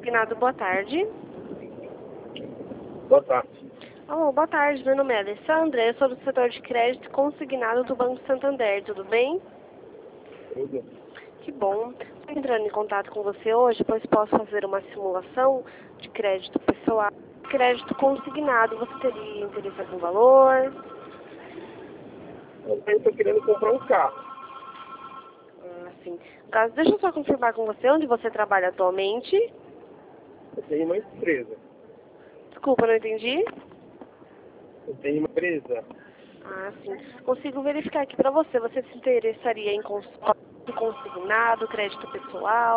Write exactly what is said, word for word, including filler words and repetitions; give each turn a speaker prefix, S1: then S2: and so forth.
S1: Consignado, boa tarde.
S2: Boa tarde.
S1: Oh, boa tarde, meu nome é Alessandra, eu sou do setor de crédito consignado do Banco Santander, tudo bem?
S2: Tudo.
S1: Que bom. Estou entrando em contato com você hoje, pois posso fazer uma simulação de crédito pessoal, crédito consignado. Você teria interesse em algum valor?
S2: Eu estou querendo comprar um carro.
S1: Ah, sim. Caso, deixa eu só confirmar com você onde você trabalha atualmente.
S2: Eu tenho uma empresa.
S1: Desculpa, não entendi.
S2: Eu tenho uma empresa.
S1: Ah, sim. Consigo verificar aqui para você. Você se interessaria em consórcio, consignado, crédito pessoal?